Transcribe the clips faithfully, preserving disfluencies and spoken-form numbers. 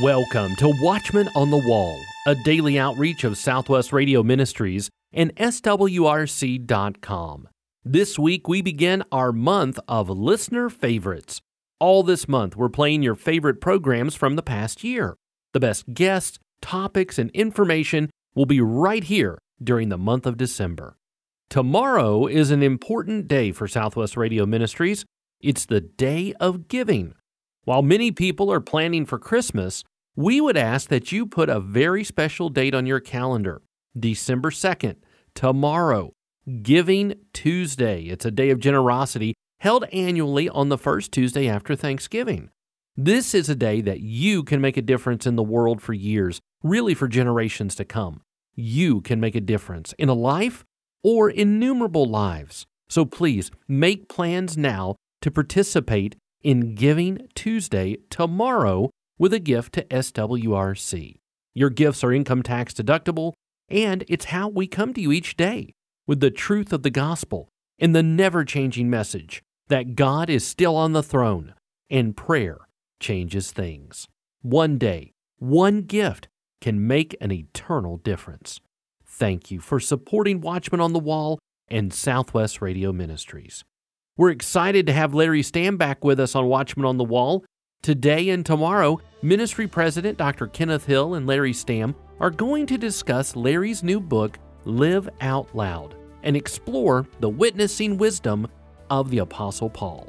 Welcome to Watchman on the Wall, a daily outreach of Southwest Radio Ministries and S W R C dot com. This week we begin our month of listener favorites. All this month we're playing your favorite programs from the past year. The best guests, topics, and information will be right here during the month of December. Tomorrow is an important day for Southwest Radio Ministries. It's the Day of Giving. While many people are planning for Christmas, we would ask that you put a very special date on your calendar, December second, tomorrow, Giving Tuesday. It's a day of generosity held annually on the first Tuesday after Thanksgiving. This is a day that you can make a difference in the world for years, really for generations to come. You can make a difference in a life or innumerable lives. So please make plans now to participate in Giving Tuesday tomorrow with a gift to S W R C. Your gifts are income tax deductible, and it's how we come to you each day with the truth of the gospel and the never-changing message that God is still on the throne and prayer changes things. One day, one gift can make an eternal difference. Thank you for supporting Watchman on the Wall and Southwest Radio Ministries. We're excited to have Larry Stamm back with us on Watchman on the Wall. Today and tomorrow, Ministry President Doctor Kenneth Hill and Larry Stamm are going to discuss Larry's new book, Live Out Loud, and explore the witnessing wisdom of the Apostle Paul.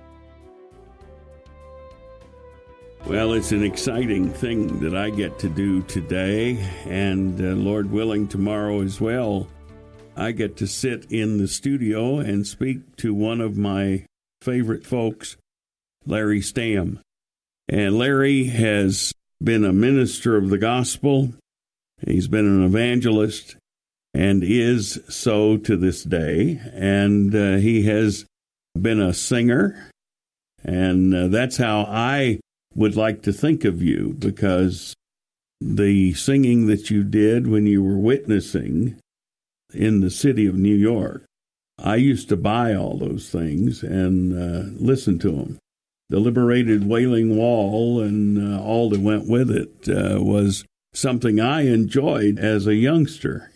Well, it's an exciting thing that I get to do today, and uh, Lord willing, tomorrow as well. I get to sit in the studio and speak to one of my favorite folks, Larry Stamm. And Larry has been a minister of the gospel. He's been an evangelist and is so to this day. And uh, he has been a singer. And uh, that's how I would like to think of you, because the singing that you did when you were witnessing in the city of New York, I used to buy all those things and uh, listen to them. The Liberated Wailing Wall and uh, all that went with it uh, was something I enjoyed as a youngster.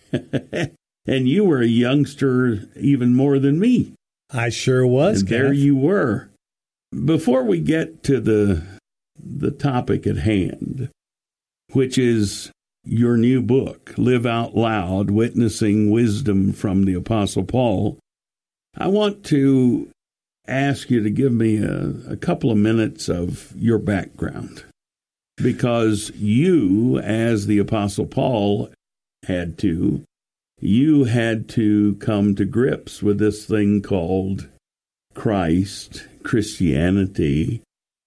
And you were a youngster even more than me. I sure was. And there you were. Before we get to the the topic at hand, which is your new book, Live Out Loud, Witnessing Wisdom from the Apostle Paul, I want to ask you to give me a, a couple of minutes of your background, because you, as the Apostle Paul had to, you had to come to grips with this thing called Christ, Christianity,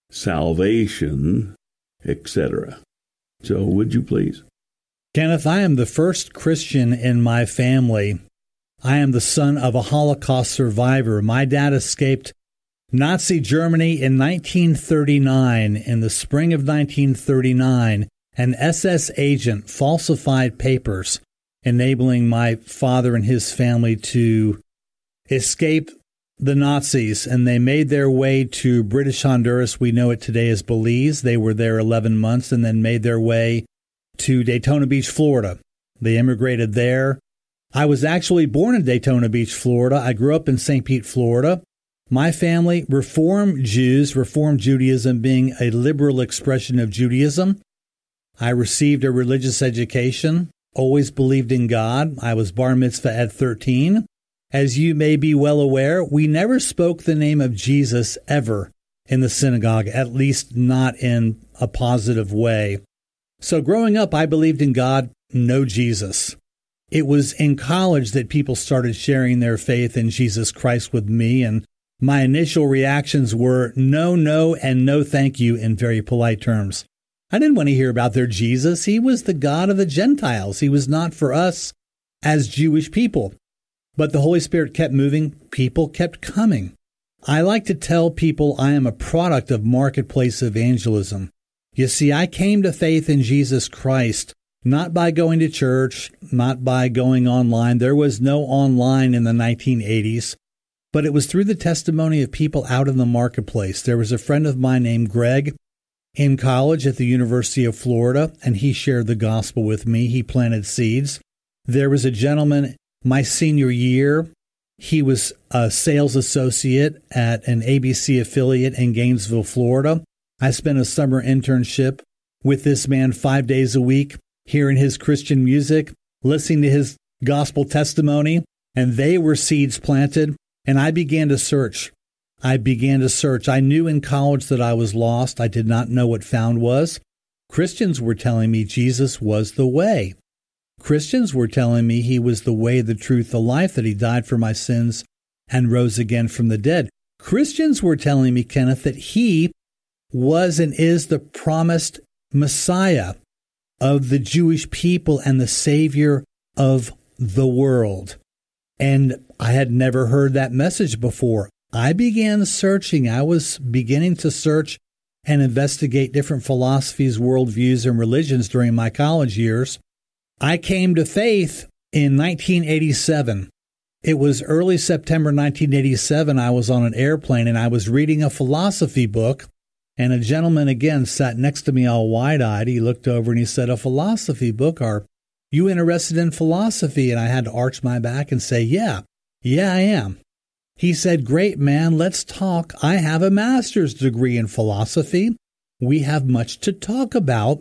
salvation, et cetera. So would you please? Kenneth, I am the first Christian in my family. I am the son of a Holocaust survivor. My dad escaped Nazi Germany in nineteen thirty-nine. In the spring of nineteen thirty-nine, an S S agent falsified papers enabling my father and his family to escape the Nazis, and they made their way to British Honduras. We know it today as Belize. They were there eleven months and then made their way to Daytona Beach, Florida. They immigrated there. I was actually born in Daytona Beach, Florida. I grew up in Saint Pete, Florida. My family, Reform Jews, Reform Judaism being a liberal expression of Judaism. I received a religious education, always believed in God. I was bar mitzvah at thirteen. As you may be well aware, we never spoke the name of Jesus ever in the synagogue, at least not in a positive way. So growing up, I believed in God, no Jesus. It was in college that people started sharing their faith in Jesus Christ with me, and my initial reactions were no, no, and no thank you in very polite terms. I didn't want to hear about their Jesus. He was the God of the Gentiles. He was not for us as Jewish people. But the Holy Spirit kept moving. People kept coming. I like to tell people I am a product of marketplace evangelism. You see, I came to faith in Jesus Christ, not by going to church, not by going online. There was no online in the nineteen eighties, but it was through the testimony of people out in the marketplace. There was a friend of mine named Greg in college at the University of Florida, and he shared the gospel with me. He planted seeds. There was a gentleman my senior year. He was a sales associate at an A B C affiliate in Gainesville, Florida. I spent a summer internship with this man five days a week, hearing his Christian music, listening to his gospel testimony, and they were seeds planted. And I began to search. I began to search. I knew in college that I was lost. I did not know what found was. Christians were telling me Jesus was the way. Christians were telling me he was the way, the truth, the life, that he died for my sins and rose again from the dead. Christians were telling me, Kenneth, that he was and is the promised Messiah of the Jewish people and the Savior of the world. And I had never heard that message before. I began searching. I was beginning to search and investigate different philosophies, worldviews, and religions during my college years. I came to faith in nineteen eighty-seven. It was early September nineteen eighty-seven. I was on an airplane and I was reading a philosophy book. And a gentleman again sat next to me all wide-eyed. He looked over and he said, "A philosophy book? Are you interested in philosophy?" And I had to arch my back and say, yeah, yeah, I am. He said, "Great, man, let's talk. I have a master's degree in philosophy. We have much to talk about.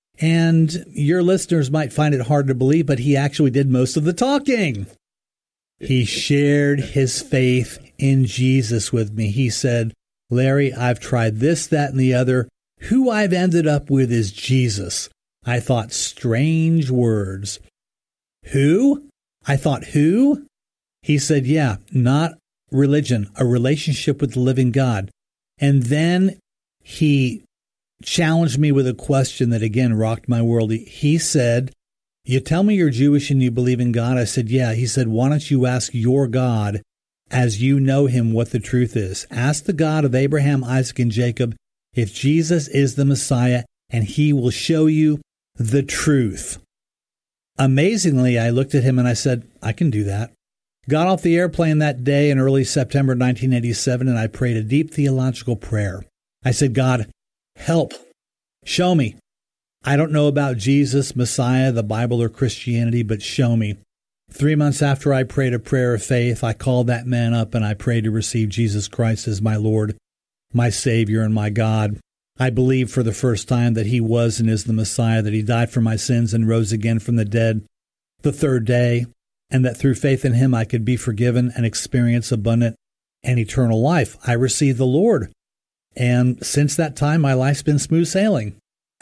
And your listeners might find it hard to believe, but he actually did most of the talking." He shared his faith in Jesus with me. He said, "Larry, I've tried this, that, and the other. Who I've ended up with is Jesus." I thought, strange words. Who? I thought, who? He said, yeah, not religion, a relationship with the living God. And then he challenged me with a question that again rocked my world. He said, "You tell me you're Jewish and you believe in God." I said, "Yeah." He said, "Why don't you ask your God, as you know him, what the truth is? Ask the God of Abraham, Isaac, and Jacob if Jesus is the Messiah, and he will show you the truth." Amazingly, I looked at him and I said, "I can do that." Got off the airplane that day in early September nineteen eighty-seven, and I prayed a deep theological prayer. I said, "God, help. Show me. I don't know about Jesus, Messiah, the Bible, or Christianity, but show me." Three months after I prayed a prayer of faith, I called that man up and I prayed to receive Jesus Christ as my Lord, my Savior, and my God. I believed for the first time that he was and is the Messiah, that he died for my sins and rose again from the dead the third day, and that through faith in him I could be forgiven and experience abundant and eternal life. I received the Lord, and since that time my life's been smooth sailing.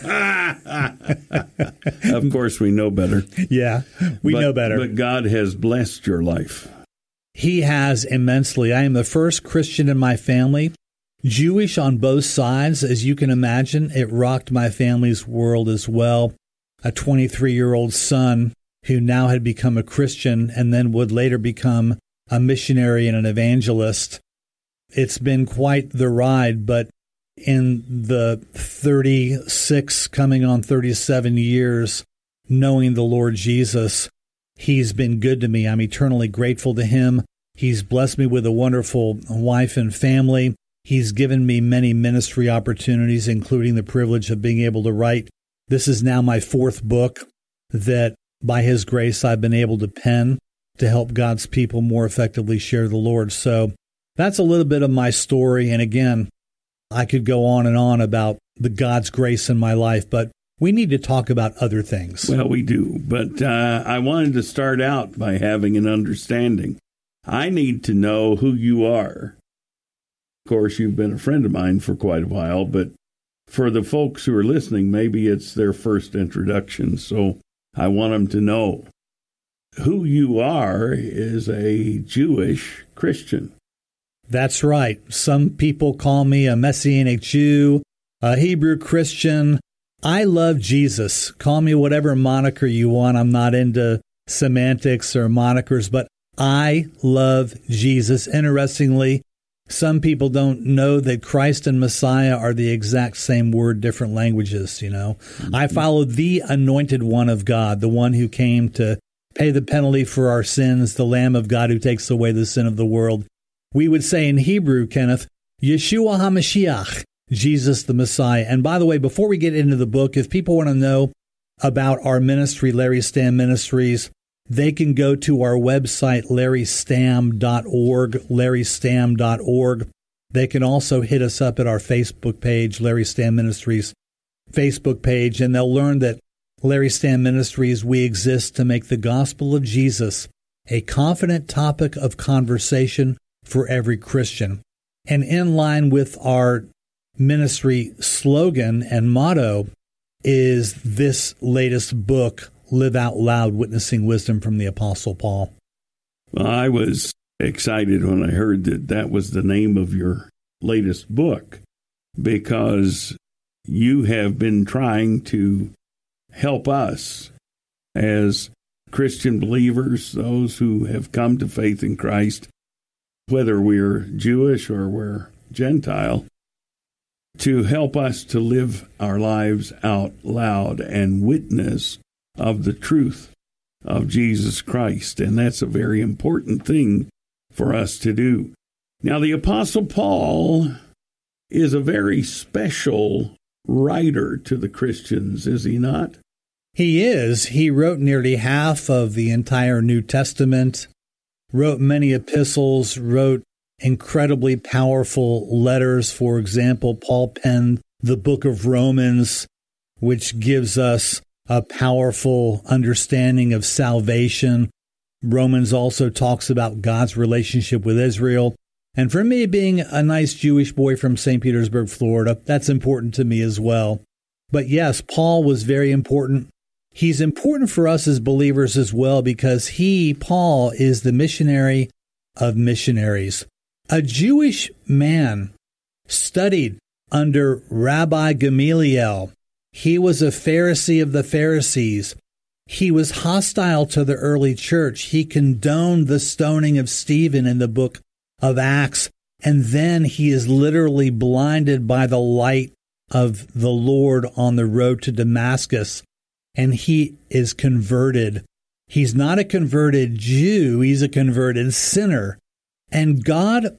Of course, we know better. Yeah, we but, know better. But God has blessed your life. He has immensely. I am the first Christian in my family, Jewish on both sides. As you can imagine, it rocked my family's world as well. A twenty-three-year-old son who now had become a Christian and then would later become a missionary and an evangelist. It's been quite the ride, but in the thirty-six, coming on thirty-seven years, knowing the Lord Jesus, he's been good to me. I'm eternally grateful to him. He's blessed me with a wonderful wife and family. He's given me many ministry opportunities, including the privilege of being able to write. This is now my fourth book that, by his grace, I've been able to pen to help God's people more effectively share the Lord. So that's a little bit of my story. And again, I could go on and on about the God's grace in my life, but we need to talk about other things. Well, we do. But uh, I wanted to start out by having an understanding. I need to know who you are. Of course, you've been a friend of mine for quite a while, but for the folks who are listening, maybe it's their first introduction. So I want them to know who you are is a Jewish Christian. That's right. Some people call me a Messianic Jew, a Hebrew Christian. I love Jesus. Call me whatever moniker you want. I'm not into semantics or monikers, but I love Jesus. Interestingly, some people don't know that Christ and Messiah are the exact same word, different languages, you know. Mm-hmm. I follow the anointed one of God, the one who came to pay the penalty for our sins, the Lamb of God who takes away the sin of the world. We would say in Hebrew, Kenneth, Yeshua HaMashiach, Jesus the Messiah. And by the way, before we get into the book, if people want to know about our ministry, Larry Stamm Ministries, they can go to our website, larry stamm dot org, larry stamm dot org. They can also hit us up at our Facebook page, Larry Stamm Ministries Facebook page, and they'll learn that Larry Stamm Ministries, we exist to make the gospel of Jesus a confident topic of conversation for every Christian. And in line with our ministry slogan and motto is this latest book, Live Out Loud, Witnessing Wisdom from the Apostle Paul. Well, I was excited when I heard that that was the name of your latest book, because you have been trying to help us as Christian believers, those who have come to faith in Christ, whether we're Jewish or we're Gentile, to help us to live our lives out loud and witness of the truth of Jesus Christ. And that's a very important thing for us to do. Now, the Apostle Paul is a very special writer to the Christians, is he not? He is. He wrote nearly half of the entire New Testament, wrote many epistles, wrote incredibly powerful letters. For example, Paul penned the book of Romans, which gives us a powerful understanding of salvation. Romans also talks about God's relationship with Israel. And for me, being a nice Jewish boy from Saint Petersburg, Florida, that's important to me as well. But yes, Paul was very important. He's important for us as believers as well, because he, Paul, is the missionary of missionaries. A Jewish man studied under Rabbi Gamaliel. He was a Pharisee of the Pharisees. He was hostile to the early church. He condoned the stoning of Stephen in the book of Acts. And then he is literally blinded by the light of the Lord on the road to Damascus. And he is converted. He's not a converted Jew. He's a converted sinner. And God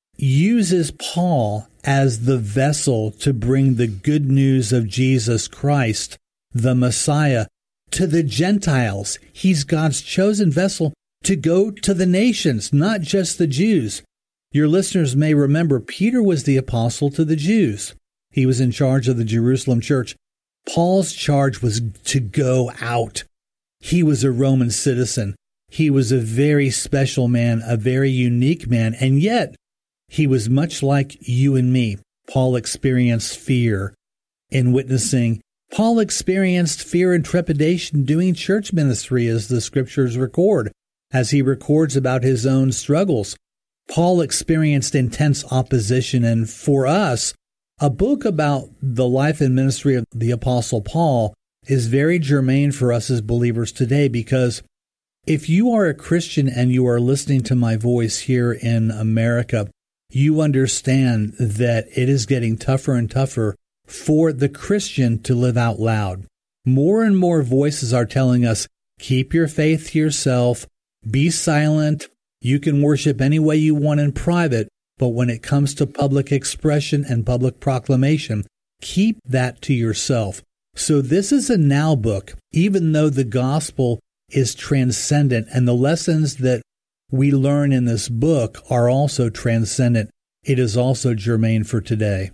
uses Paul as the vessel to bring the good news of Jesus Christ, the Messiah, to the Gentiles. He's God's chosen vessel to go to the nations, not just the Jews. Your listeners may remember Peter was the apostle to the Jews. He was in charge of the Jerusalem church. Paul's charge was to go out. He was a Roman citizen. He was a very special man, a very unique man, and yet he was much like you and me. Paul experienced fear in witnessing. Paul experienced fear and trepidation doing church ministry, as the scriptures record, as he records about his own struggles. Paul experienced intense opposition, and for us, a book about the life and ministry of the Apostle Paul is very germane for us as believers today, because if you are a Christian and you are listening to my voice here in America, you understand that it is getting tougher and tougher for the Christian to live out loud. More and more voices are telling us, keep your faith to yourself, be silent, you can worship any way you want in private, but when it comes to public expression and public proclamation, keep that to yourself. So this is a now book, even though the gospel is transcendent, and the lessons that we learn in this book are also transcendent. It is also germane for today.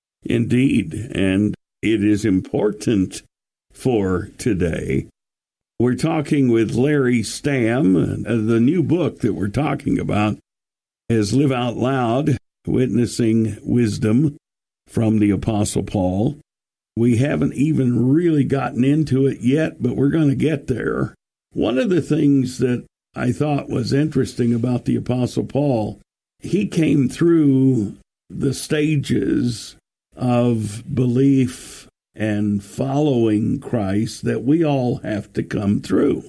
Indeed, and it is important for today. We're talking with Larry Stamm. The new book that we're talking about is Live Out Loud, Witnessing Wisdom from the Apostle Paul. We haven't even really gotten into it yet, but we're going to get there. One of the things that I thought was interesting about the Apostle Paul, he came through the stages of belief and following Christ that we all have to come through.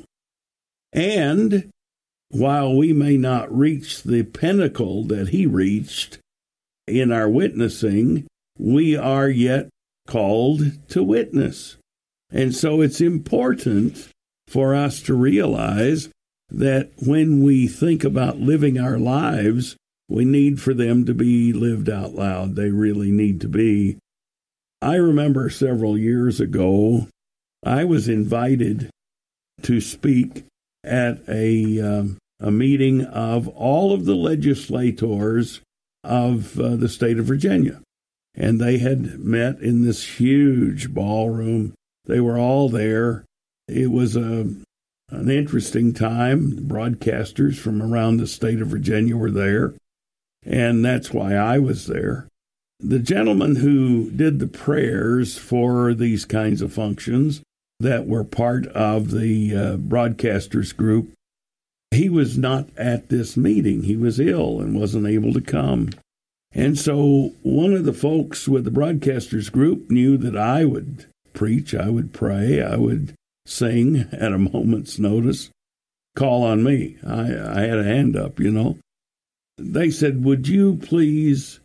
And while we may not reach the pinnacle that he reached in our witnessing, we are yet called to witness. And so it's important for us to realize that when we think about living our lives we need for them to be lived out loud. They really need to be. I remember several years ago, I was invited to speak at a, um, a meeting of all of the legislators of uh, the state of Virginia. And they had met in this huge ballroom. They were all there. It was a, an interesting time. Broadcasters from around the state of Virginia were there, and that's why I was there. The gentleman who did the prayers for these kinds of functions that were part of the uh, broadcasters group, he was not at this meeting. He was ill and wasn't able to come. And so one of the folks with the broadcasters group knew that I would preach, I would pray, I would sing at a moment's notice. Call on me. I, I had a hand up, you know. They said, would you please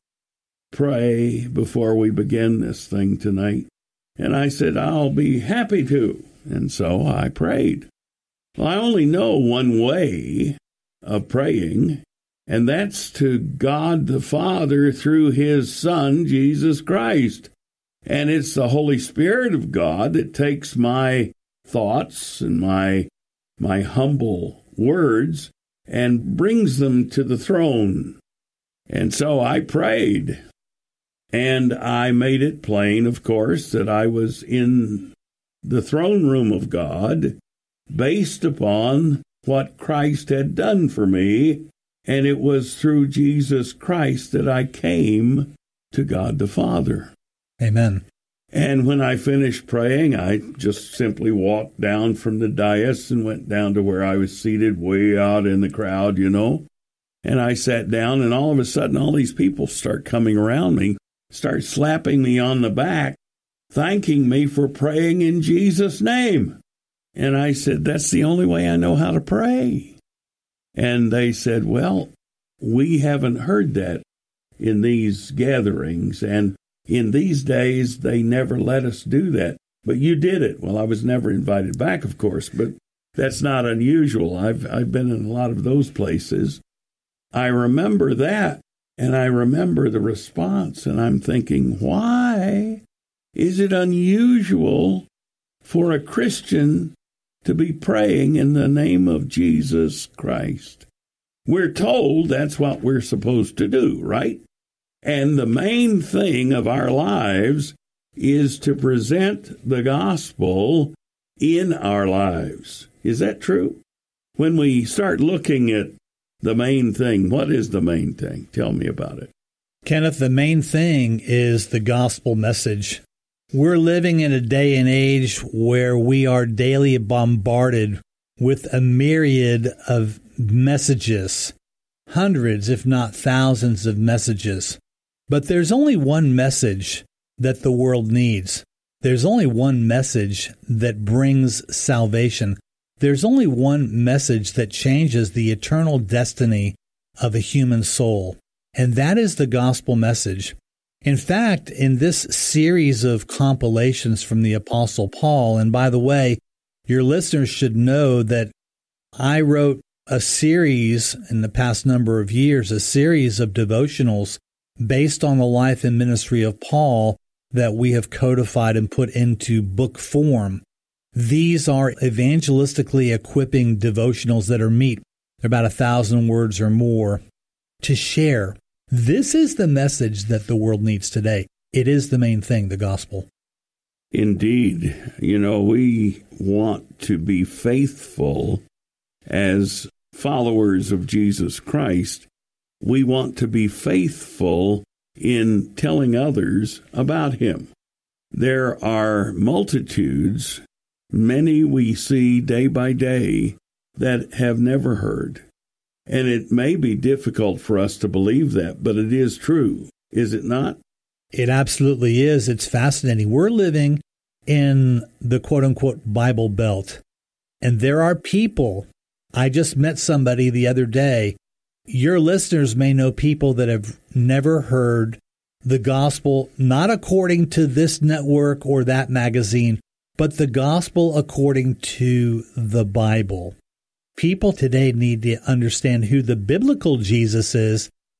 pray before we begin this thing tonight? And I said, I'll be happy to. And so I prayed. Well, I only know one way of praying, and that's to God the Father through his Son, Jesus Christ. And it's the Holy Spirit of God that takes my thoughts and my my humble words and brings them to the throne. And so I prayed, and I made it plain, of course, that I was in the throne room of God based upon what Christ had done for me, and it was through Jesus Christ that I came to God the Father. Amen. And when I finished praying, I just simply walked down from the dais and went down to where I was seated way out in the crowd, you know. And I sat down, and all of a sudden, all these people start coming around me, start slapping me on the back, thanking me for praying in Jesus' name. And I said, that's the only way I know how to pray. And they said, well, we haven't heard that in these gatherings, and in these days, they never let us do that. But you did it. Well, I was never invited back, of course, but that's not unusual. I've I've been in a lot of those places. I remember that, and I remember the response, and I'm thinking, why is it unusual for a Christian to be praying in the name of Jesus Christ? We're told that's what we're supposed to do, right? And the main thing of our lives is to present the gospel in our lives. Is that true? When we start looking at the main thing, what is the main thing? Tell me about it. Kenneth, the main thing is the gospel message. We're living in a day and age where we are daily bombarded with a myriad of messages, hundreds, if not thousands of messages. But there's only one message that the world needs. There's only one message that brings salvation. There's only one message that changes the eternal destiny of a human soul, and that is the gospel message. In fact, in this series of compilations from the Apostle Paul, and by the way, your listeners should know that I wrote a series in the past number of years, a series of devotionals based on the life and ministry of Paul that we have codified and put into book form. These are evangelistically equipping devotionals that are meat. They're about a thousand words or more to share. This is the message that the world needs today. It is the main thing, the gospel. Indeed. You know, we want to be faithful as followers of Jesus Christ. We want to be faithful in telling others about him. There are multitudes, many we see day by day, that have never heard. And it may be difficult for us to believe that, but it is true, is it not? It absolutely is. It's fascinating. We're living in the quote-unquote Bible Belt, and there are people. I just met somebody the other day. Your listeners may know people that have never heard the gospel, not according to this network or that magazine, but the gospel according to the Bible. People today need to understand who the biblical Jesus is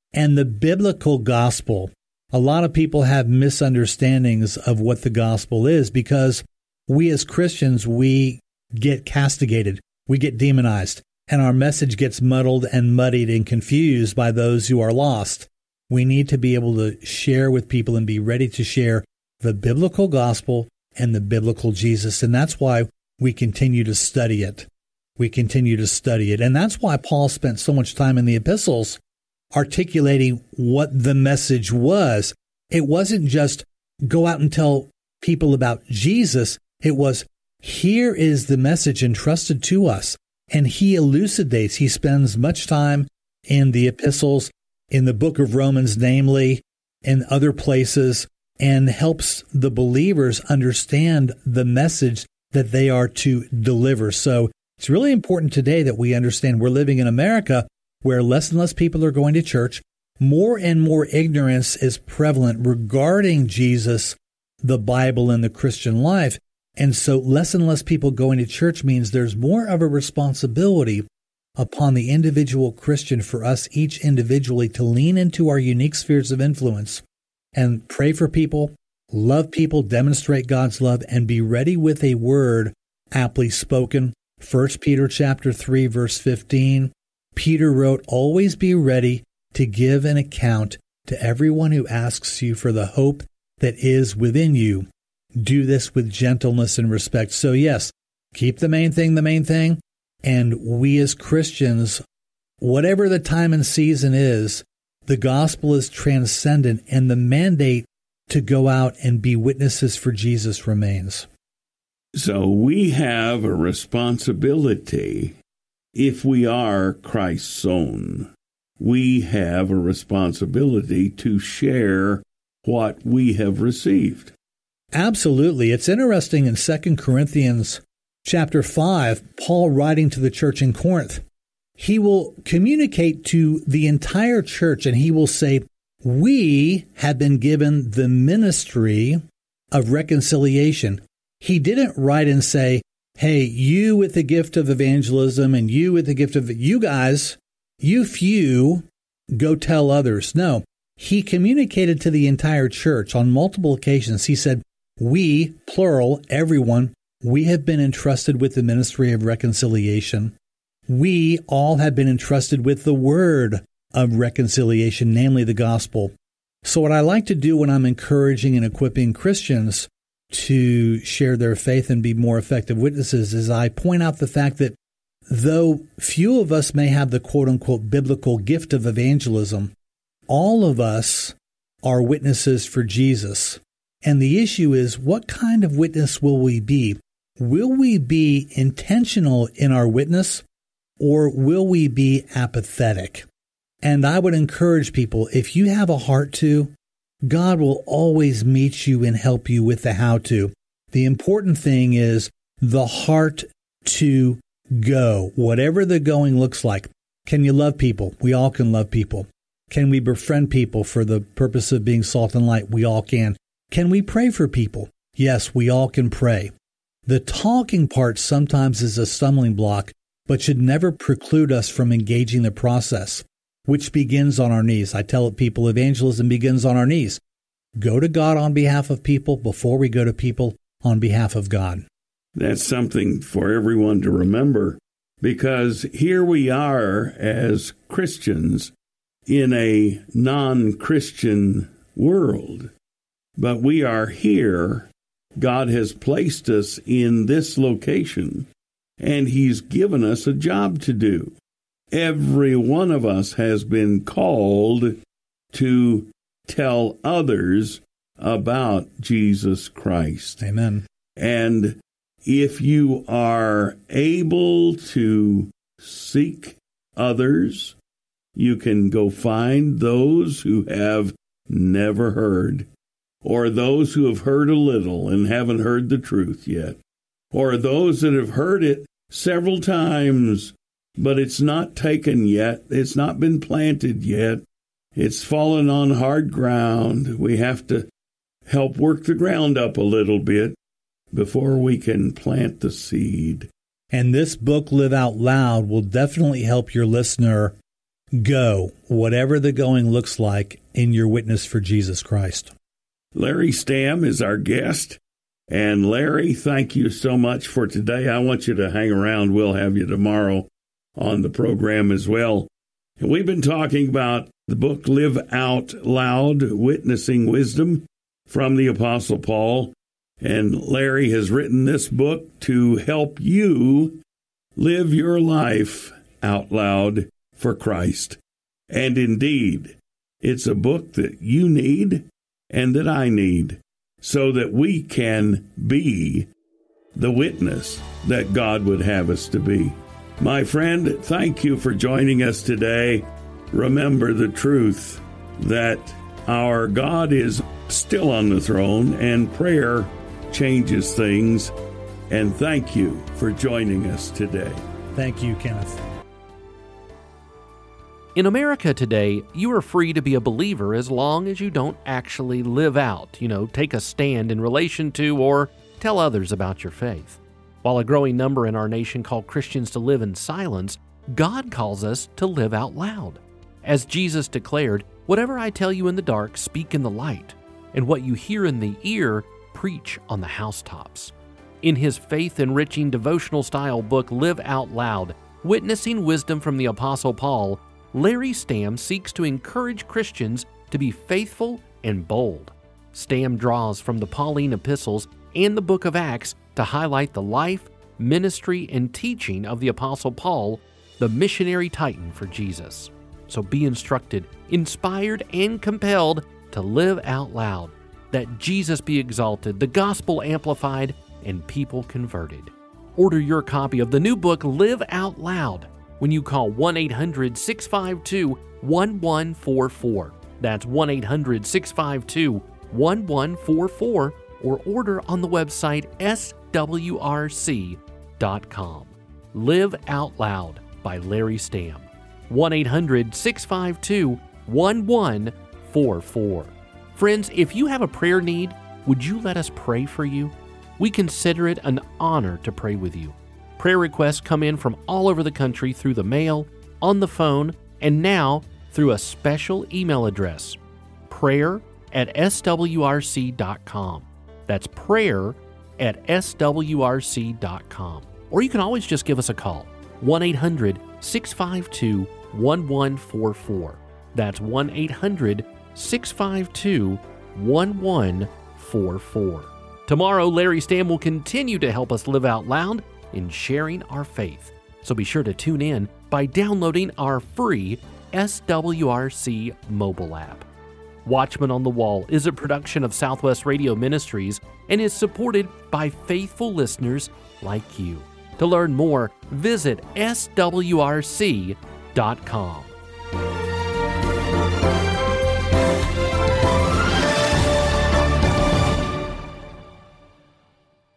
and the biblical gospel. A lot of people have misunderstandings of what the gospel is because we as Christians, we get castigated, we get demonized, and our message gets muddled and muddied and confused by those who are lost. We need to be able to share with people and be ready to share the biblical gospel and the biblical Jesus. And that's why we continue to study it. We continue to study it. And that's why Paul spent so much time in the epistles articulating what the message was. It wasn't just go out and tell people about Jesus. It was, here is the message entrusted to us. And he elucidates. He spends much time in the epistles, in the book of Romans, namely, in other places, and helps the believers understand the message that they are to deliver. So it's really important today that we understand we're living in America where less and less people are going to church. More and more ignorance is prevalent regarding Jesus, the Bible, and the Christian life. And so less and less people going to church means there's more of a responsibility upon the individual Christian for us each individually to lean into our unique spheres of influence and pray for people, love people, demonstrate God's love, and be ready with a word aptly spoken. First Peter chapter three, verse fifteen, Peter wrote, always be ready to give an account to everyone who asks you for the hope that is within you. Do this with gentleness and respect. So yes, keep the main thing the main thing. And we as Christians, whatever the time and season is, the gospel is transcendent and the mandate to go out and be witnesses for Jesus remains. So we have a responsibility, if we are Christ's own, we have a responsibility to share what we have received. Absolutely. It's interesting in Second Corinthians chapter five, Paul writing to the church in Corinth, he will communicate to the entire church and he will say, we have been given the ministry of reconciliation. He didn't write and say, hey, you with the gift of evangelism and you with the gift of, you guys, you few, go tell others. No, he communicated to the entire church on multiple occasions. He said, we, plural, everyone, we have been entrusted with the ministry of reconciliation. We all have been entrusted with the word of reconciliation, namely the gospel. So what I like to do when I'm encouraging and equipping Christians to share their faith and be more effective witnesses is I point out the fact that though few of us may have the quote-unquote biblical gift of evangelism, all of us are witnesses for Jesus. And the issue is, what kind of witness will we be? Will we be intentional in our witness, or will we be apathetic? And I would encourage people, if you have a heart to, God will always meet you and help you with the how-to. The important thing is the heart to go, whatever the going looks like. Can you love people? We all can love people. Can we befriend people for the purpose of being salt and light? We all can. Can we pray for people? Yes, we all can pray. The talking part sometimes is a stumbling block, but should never preclude us from engaging the process, which begins on our knees. I tell people evangelism begins on our knees. Go to God on behalf of people before we go to people on behalf of God. That's something for everyone to remember, because here we are as Christians in a non-Christian world. But we are here. God has placed us in this location, and He's given us a job to do. Every one of us has been called to tell others about Jesus Christ. Amen. And if you are able to seek others, you can go find those who have never heard, or those who have heard a little and haven't heard the truth yet, or those that have heard it several times, but it's not taken yet. It's not been planted yet. It's fallen on hard ground. We have to help work the ground up a little bit before we can plant the seed. And this book, Live Out Loud, will definitely help your listener Go, whatever the going looks like, in your witness for Jesus Christ. Larry Stamm is our guest. And Larry, thank you so much for today. I want you to hang around. We'll have you tomorrow on the program as well. And we've been talking about the book Live Out Loud, Witnessing Wisdom from the Apostle Paul. And Larry has written this book to help you live your life out loud for Christ. And indeed, it's a book that you need and that I need, so that we can be the witness that God would have us to be. My friend, thank you for joining us today. Remember the truth that our God is still on the throne and prayer changes things. And thank you for joining us today. Thank you, Kenneth. In America today, you are free to be a believer as long as you don't actually live out, you know, take a stand in relation to or tell others about your faith. While a growing number in our nation call Christians to live in silence, God calls us to live out loud. As Jesus declared, "Whatever I tell you in the dark, speak in the light, and what you hear in the ear, preach on the housetops." In his faith-enriching devotional-style book, Live Out Loud, Witnessing Wisdom from the Apostle Paul, Larry Stamm seeks to encourage Christians to be faithful and bold. Stamm draws from the Pauline epistles and the book of Acts to highlight the life, ministry, and teaching of the Apostle Paul, the missionary titan for Jesus. So be instructed, inspired, and compelled to live out loud, that Jesus be exalted, the gospel amplified, and people converted. Order your copy of the new book, Live Out Loud, when you call one eight hundred, six five two, one one four four. That's one eight hundred, six five two, one one four four, or order on the website S W R C dot com. Live Out Loud by Larry Stamm. one eight hundred, six five two, one one four four. Friends, if you have a prayer need, would you let us pray for you? We consider it an honor to pray with you. Prayer requests come in from all over the country through the mail, on the phone, and now through a special email address, prayer at S W R C dot com. That's prayer at S W R C dot com. Or you can always just give us a call, one eight hundred, six five two, one one four four. That's one eight hundred, six five two, one one four four. Tomorrow, Larry Stamm will continue to help us live out loud in sharing our faith. So be sure to tune in by downloading our free S W R C mobile app. Watchman on the Wall is a production of Southwest Radio Ministries and is supported by faithful listeners like you. To learn more, visit S W R C dot com.